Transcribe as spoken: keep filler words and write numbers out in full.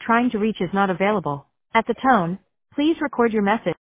trying to reach is not available. At the tone, please record your message.